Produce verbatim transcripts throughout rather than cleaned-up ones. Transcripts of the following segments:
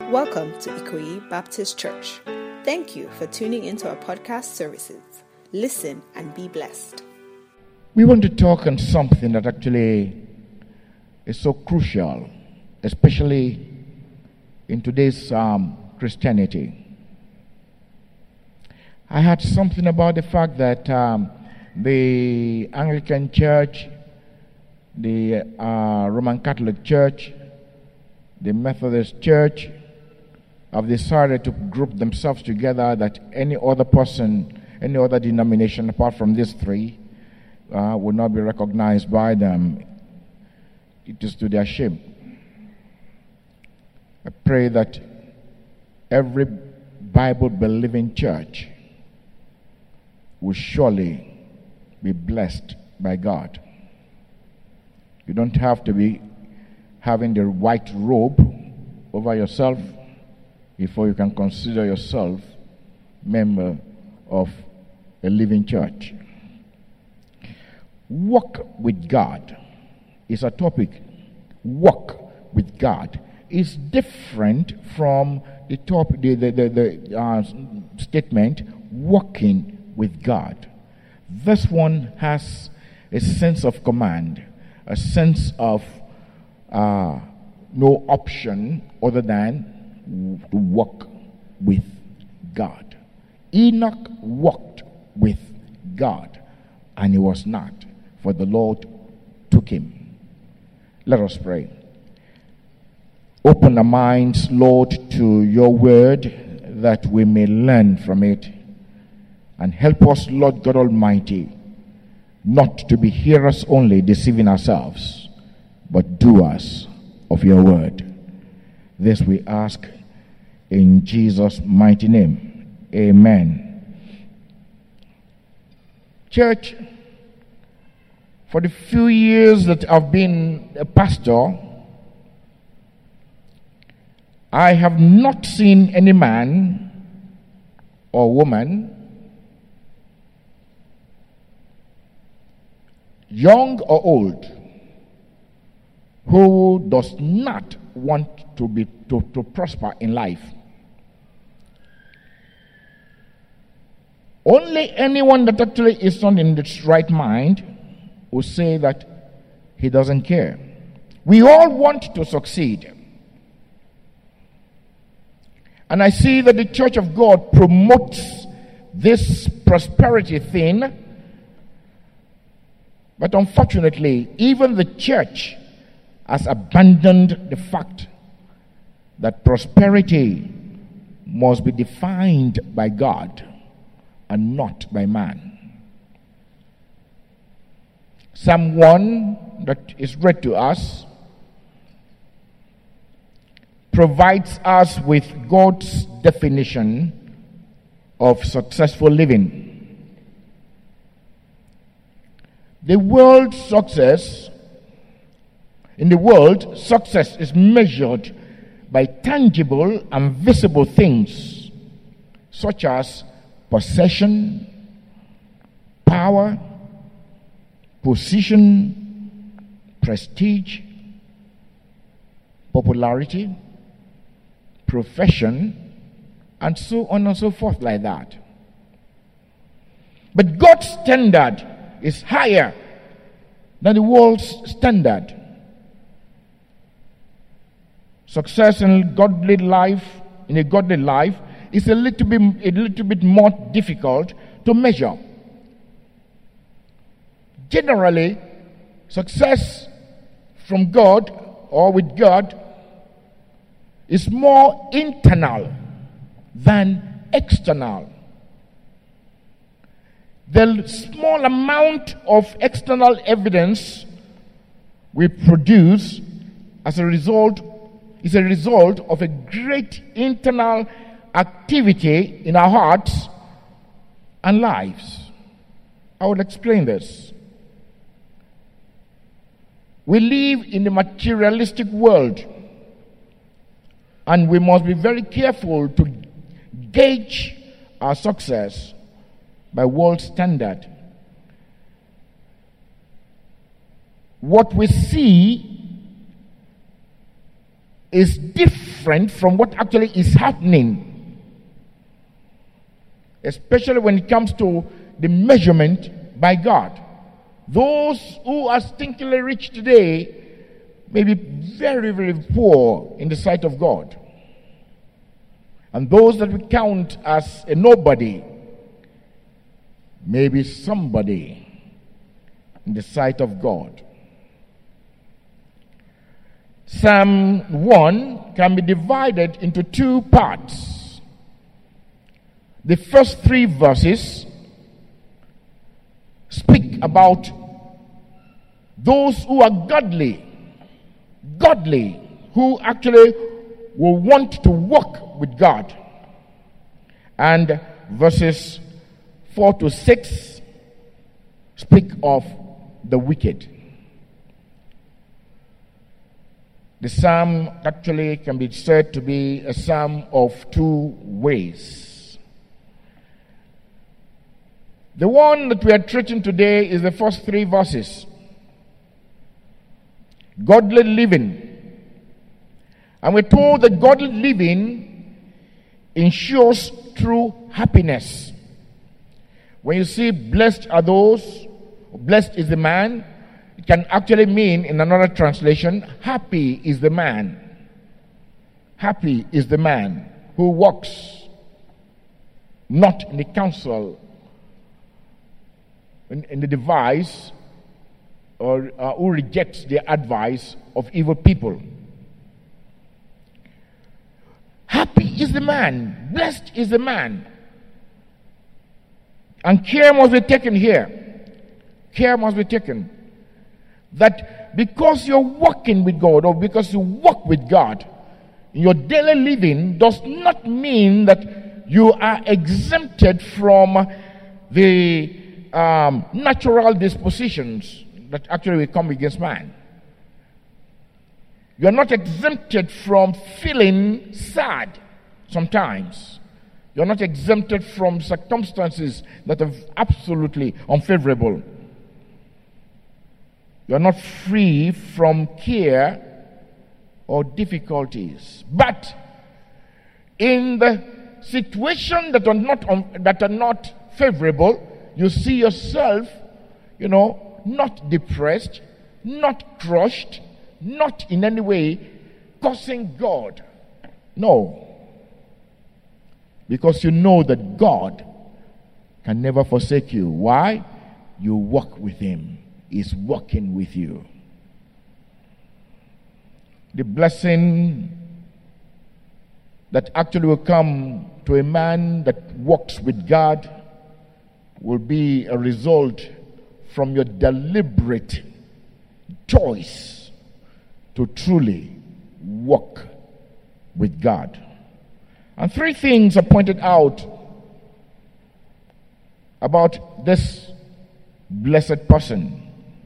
Welcome to Ikoyi Baptist Church. Thank you for tuning into our podcast services. Listen and be blessed. We want to talk on something that actually is so crucial, especially in today's um, Christianity. I heard something about the fact that um, the Anglican Church, the uh, Roman Catholic Church, the Methodist Church have decided to group themselves together, that any other person, any other denomination apart from these three uh, will not be recognized by them. It is to their shame. I pray that every Bible-believing church will surely be blessed by God. You don't have to be having the white robe over yourself before you can consider yourself member of a living church. Walk with God is a topic. Walk with God is different from the topic, the, the, the, the uh, statement, walking with God. This one has a sense of command, a sense of uh, no option other than to walk with God. Enoch walked with God, and he was not, for the Lord took him. Let us pray. Open our minds, Lord, to your word, that we may learn from it, and help us, Lord God Almighty, not to be hearers only, deceiving ourselves, but doers of your word. This we ask in Jesus' mighty name. Amen. Church, for the few years that I've been a pastor, I have not seen any man or woman, young or old, who does not want to be to, to prosper in life. Only anyone that actually is not in its right mind will say that he doesn't care. We all want to succeed. And I see that the Church of God promotes this prosperity thing. But unfortunately, even the church has abandoned the fact that prosperity must be defined by God and not by man. Psalm one that is read to us provides us with God's definition of successful living. The world's success, in the world, success is measured by tangible and visible things such as possession, power, position, prestige, popularity, profession, and so on and so forth like that. But God's standard is higher than the world's standard. Success in godly life, in a godly life, is a little bit a little bit more difficult to measure. Generally, success from God or with God is more internal than external. The small amount of external evidence we produce as a result is a result of a great internal activity in our hearts and lives. I will explain this. We live in a materialistic world, and we must be very careful to gauge our success by world standard. What we see is different different from what actually is happening, especially when it comes to the measurement by God. Those who are stinkingly rich today may be very, very poor in the sight of God. And those that we count as a nobody may be somebody in the sight of God. Psalm one can be divided into two parts. The first three verses speak about those who are godly, godly, who actually will want to walk with God. And verses four to six speak of the wicked. The psalm actually can be said to be a psalm of two ways. The one that we are treating today is the first three verses. Godly living. And we're told that godly living ensures true happiness. When you see blessed are those, blessed is the man, it can actually mean, in another translation, happy is the man. Happy is the man who walks not in the counsel, in, in the device, or uh, who rejects the advice of evil people. Happy is the man, blessed is the man. And care must be taken here. Care must be taken. That because you're walking with God, or because you walk with God, your daily living does not mean that you are exempted from the um, natural dispositions that actually will come against man. You are not exempted from feeling sad sometimes. You are not exempted from circumstances that are absolutely unfavorable. You are not free from care or difficulties. But in the situation that are not um, that are not favorable, you see yourself, you know, not depressed, not crushed, not in any way cursing God. No. Because you know that God can never forsake you. Why? You walk with Him. He's walking with you. The blessing that actually will come to a man that walks with God will be a result from your deliberate choice to truly walk with God. And three things are pointed out about this blessed person.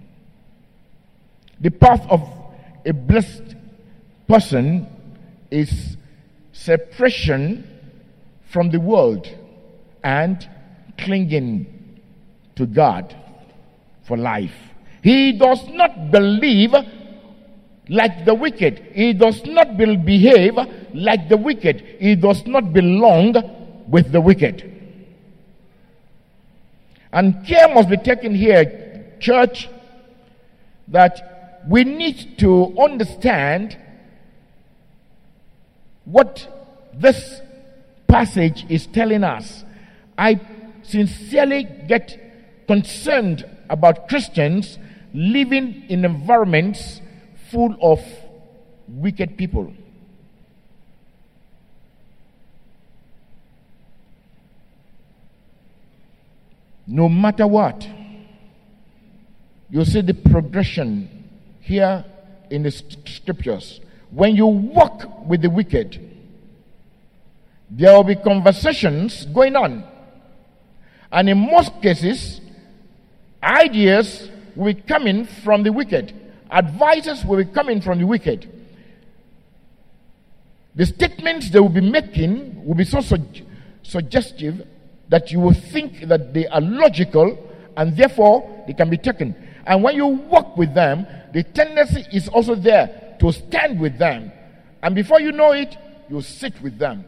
The path of a blessed person is separation from the world and clinging to God for life. He does not believe like the wicked. He does not behave like the wicked. He does not belong with the wicked. And care must be taken here, church, that we need to understand what this passage is telling us. I sincerely get concerned about Christians living in environments full of wicked people. No matter what, you see the progression here in the scriptures. When you walk with the wicked, there will be conversations going on. And in most cases, ideas will be coming from the wicked. Advices will be coming from the wicked. The statements they will be making will be so su- suggestive that you will think that they are logical and therefore they can be taken. And when you walk with them, the tendency is also there to stand with them And before you know it, you sit with them.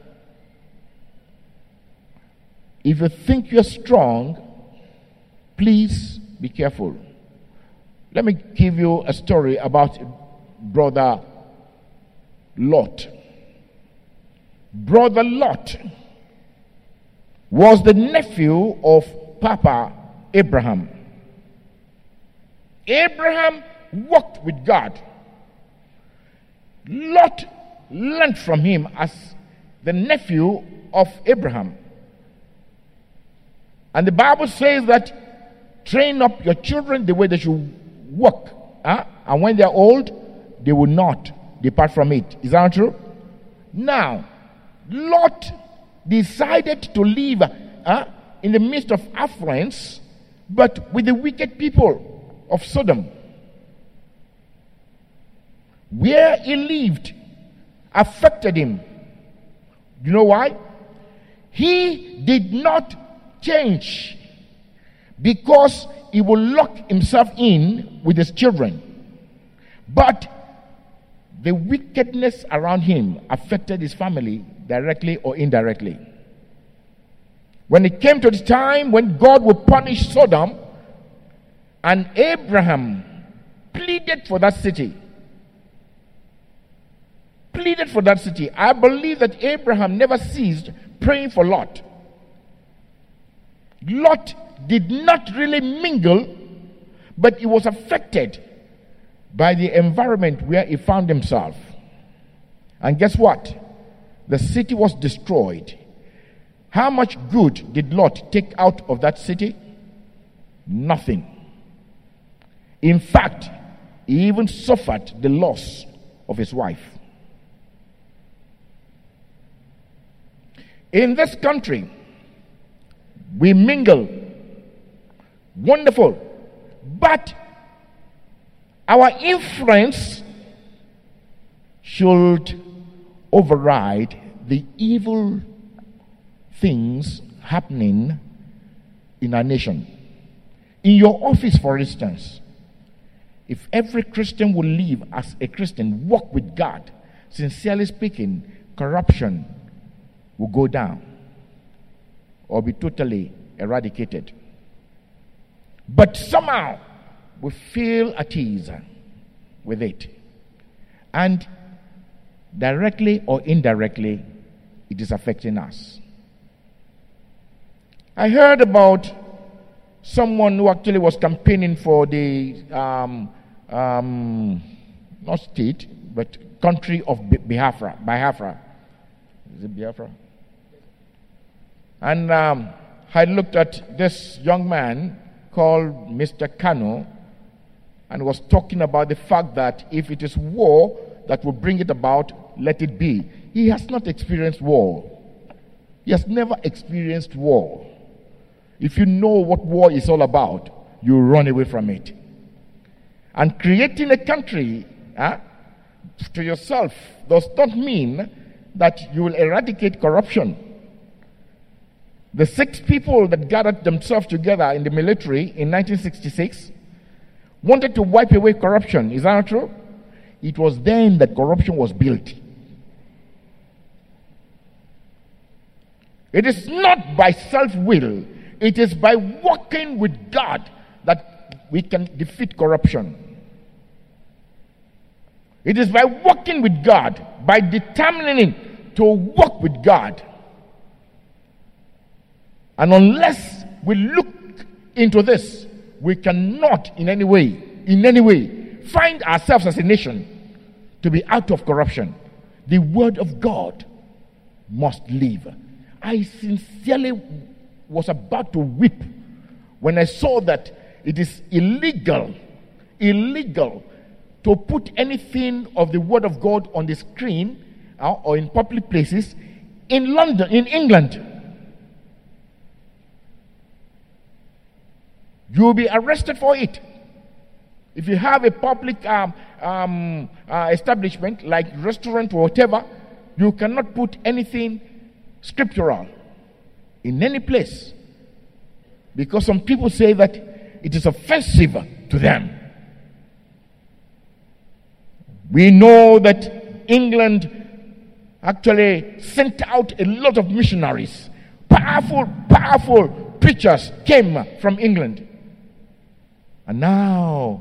If you think you're strong, please be careful. Let me give you a story about Brother Lot. Brother Lot was the nephew of Papa Abraham. Abraham walked with God. Lot learned from him as the nephew of Abraham. And the Bible says that train up your children the way they should walk. Huh? And when they are old, they will not depart from it. Is that true? Now, Lot decided to live uh, in the midst of affluence, but with the wicked people of Sodom. Where he lived affected him. You know why? He did not change because he will lock himself in with his children. But the wickedness around him affected his family directly or indirectly. When it came to the time when God would punish Sodom, and Abraham pleaded for that city, pleaded for that city. I believe that Abraham never ceased praying for Lot. Lot did not really mingle, but he was affected by the environment where he found himself. And guess what? The city was destroyed. How much good did Lot take out of that city? Nothing. In fact, he even suffered the loss of his wife. In this country, we mingle. Wonderful. But our influence should override the evil things happening in our nation. In your office, for instance, if every Christian will live as a Christian, walk with God, sincerely speaking, corruption will go down or be totally eradicated. But somehow we feel at ease with it. And directly or indirectly, it is affecting us. I heard about someone who actually was campaigning for the um, um, not state, but country of Biafra. Biafra. Is it Biafra? And um, I looked at this young man called Mister Kano and was talking about the fact that if it is war that will bring it about, let it be. He has not experienced war. He has never experienced war. If you know what war is all about, you run away from it. And creating a country huh, to yourself does not mean that you will eradicate corruption. The six people that gathered themselves together in the military in nineteen sixty-six wanted to wipe away corruption. Is that not true? It was then that corruption was built. It is not by self-will. It is by working with God that we can defeat corruption. It is by working with God, by determining to work with God. And unless we look into this, we cannot in any way, in any way, find ourselves as a nation to be out of corruption. The word of God must live. I sincerely was about to weep when I saw that it is illegal, illegal to put anything of the word of God on the screen uh, or in public places in London, in England. You will be arrested for it. If you have a public um, um, uh, establishment like restaurant or whatever, you cannot put anything scriptural in any place, because some people say that it is offensive to them. We know that England actually sent out a lot of missionaries. Powerful, powerful preachers came from England. And now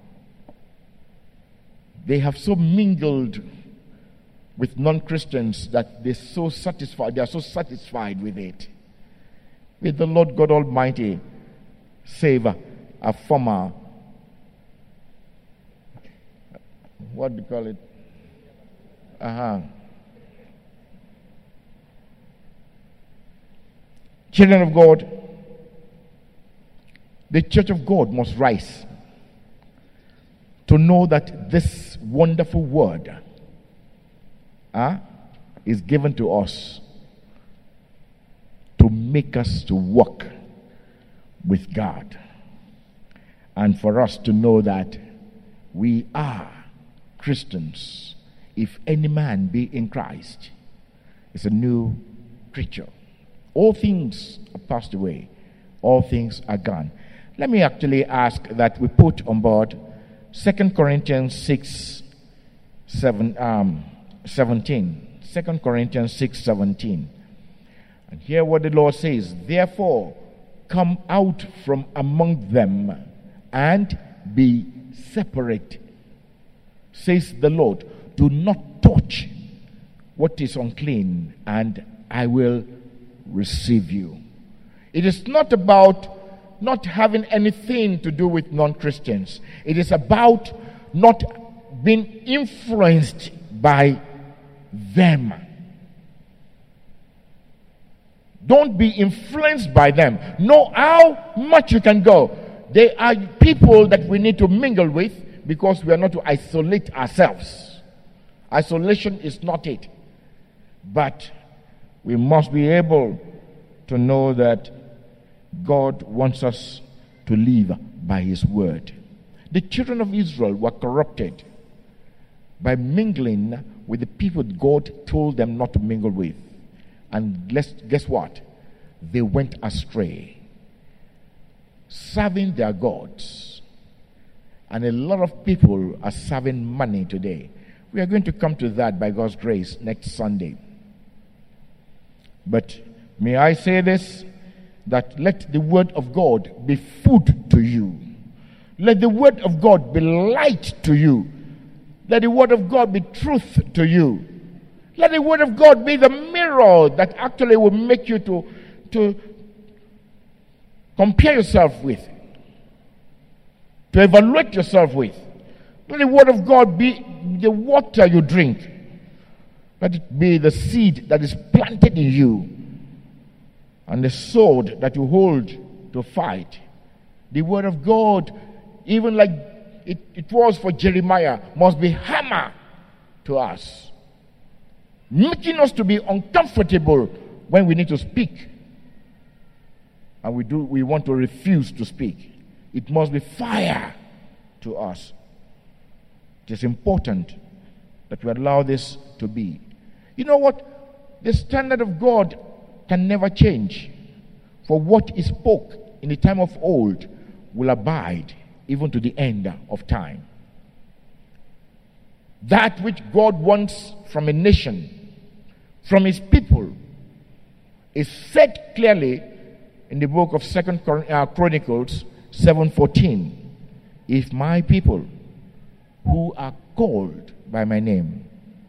they have so mingled with non-Christians that they're so satisfied, they are so satisfied with it. May the Lord God Almighty save a, a former, what do you call it? Uh-huh. Children of God, the church of God must rise to know that this wonderful word uh, is given to us to make us to walk with God, and for us to know that we are Christians. If any man be in Christ, is a new creature. All things are passed away. All things are gone. Let me actually ask that we put on board Second Corinthians six, seven, um, seventeen. Second Corinthians six, seventeen. And hear what the Lord says. Therefore, come out from among them and be separate, says the Lord. Do not touch what is unclean, and I will receive you. It is not about not having anything to do with non-Christians. It is about not being influenced by them. Don't be influenced by them. Know how much you can go. They are people that we need to mingle with, because we are not to isolate ourselves. Isolation is not it. But we must be able to know that God wants us to live by His word. The children of Israel were corrupted by mingling with the people God told them not to mingle with. And let's, guess what? They went astray, serving their gods. And a lot of people are serving money today. We are going to come to that by God's grace next Sunday. But may I say this, that let the word of God be food to you. Let the word of God be light to you. Let the word of God be truth to you. Let the word of God be the mirror that actually will make you to, to compare yourself with, to evaluate yourself with. Let the word of God be the water you drink. Let it be the seed that is planted in you, and the sword that you hold to fight. The word of God, even like it, it was for Jeremiah, must be hammer to us, making us to be uncomfortable when we need to speak, and we do we want to refuse to speak. It must be fire to us. It is important that we allow this to be. You know what? The standard of God can never change. For what He spoke in the time of old will abide even to the end of time. That which God wants from a nation, from His people, is said clearly in the book of Second Chronicles seven fourteen. If my people who are called by my name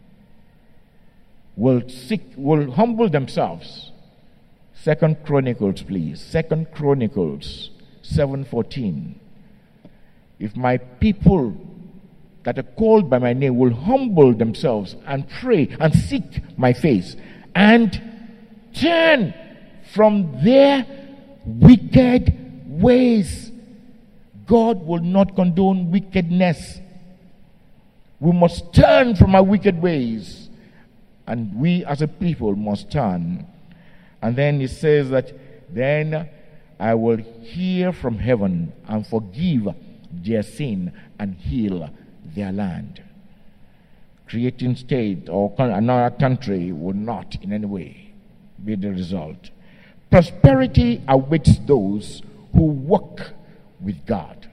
will seek, will humble themselves. Second Chronicles, please. Second Chronicles seven fourteen. If my people that are called by my name will humble themselves and pray and seek my face and turn from their wicked ways. God will not condone wickedness. We must turn from our wicked ways, and we as a people must turn. And then He says that then I will hear from heaven and forgive their sin and heal their land. Creating state or another country will not in any way be the result. Prosperity awaits those who walk with God.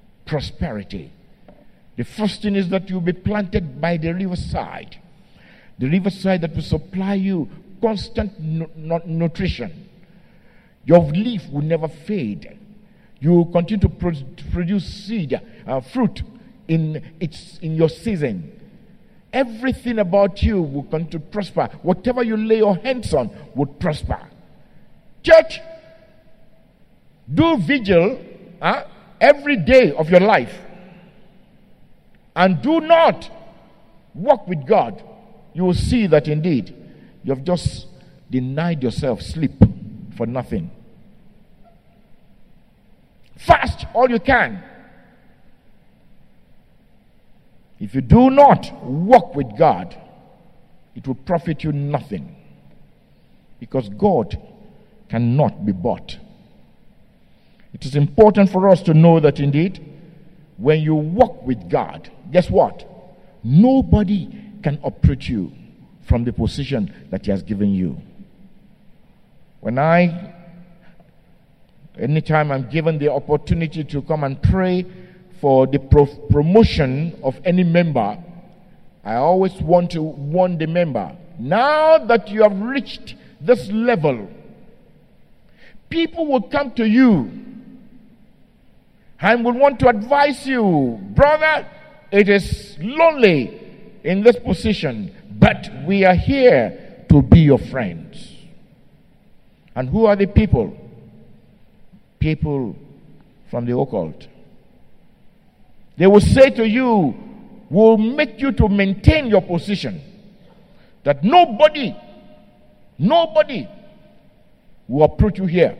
Prosperity. The first thing is that you'll be planted by the riverside. The riverside that will supply you constant nu- nu- nutrition. Your leaf will never fade. You will continue to pro- produce seed, uh, fruit in its in your season. Everything about you will continue to prosper. Whatever you lay your hands on will prosper. Church, do vigil uh, every day of your life. And do not walk with God. You will see that indeed you have just denied yourself sleep for nothing. Fast all you can. If you do not walk with God, it will profit you nothing. Because God cannot be bought. It is important for us to know that indeed, when you walk with God, guess what? Nobody can uproot you from the position that He has given you. When I, anytime I'm given the opportunity to come and pray for the pro- promotion of any member, I always want to warn the member, now that you have reached this level, people will come to you and will want to advise you, brother, it is lonely in this position, but we are here to be your friends. And who are the people? People from the occult. They will say to you, will make you to maintain your position, that nobody, nobody will approach you here.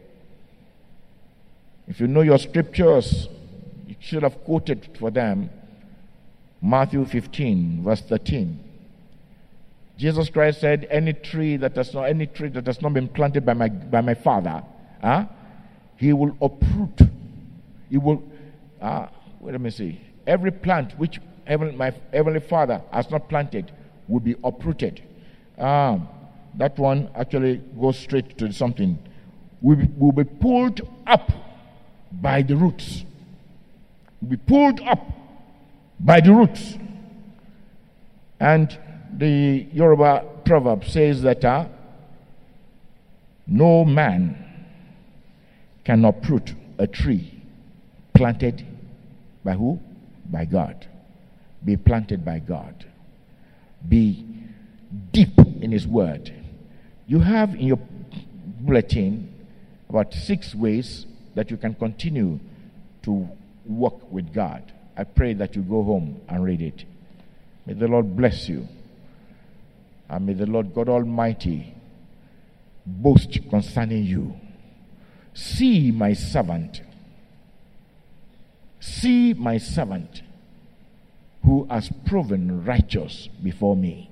If you know your scriptures, you should have quoted for them Matthew fifteen, verse thirteen. Jesus Christ said, any tree that has not any tree that has not been planted by my by my Father, huh, He will uproot. He will uh, wait, let me see. Every plant which heaven, my Heavenly Father has not planted will be uprooted. Um, that one actually goes straight to something. Will be, will be pulled up by the roots. Will be pulled up by the roots. And the Yoruba proverb says that uh, no man can uproot a tree planted by who? By God. Be planted by God. Be deep in His Word. You have in your bulletin about six ways that you can continue to walk with God. I pray that you go home and read it. May the Lord bless you. And may the Lord God Almighty boast concerning you. See my servant. See my servant who has proven righteous before me.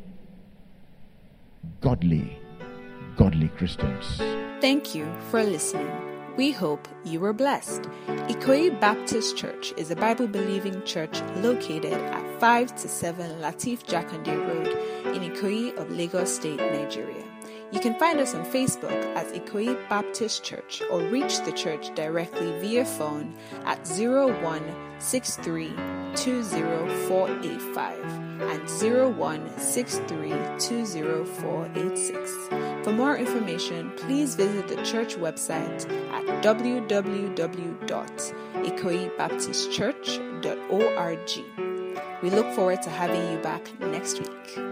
Godly, godly Christians. Thank you for listening. We hope you were blessed. Ikoyi Baptist Church is a Bible-believing church located at five to seven Lateef Jakande Road in Ikoyi of Lagos State, Nigeria. You can find us on Facebook as Ikoyi Baptist Church or reach the church directly via phone at zero one six three two zero four eight five and zero one six three two zero four eight six. For more information, please visit the church website at w w w dot ikoyi baptist church dot org. We look forward to having you back next week.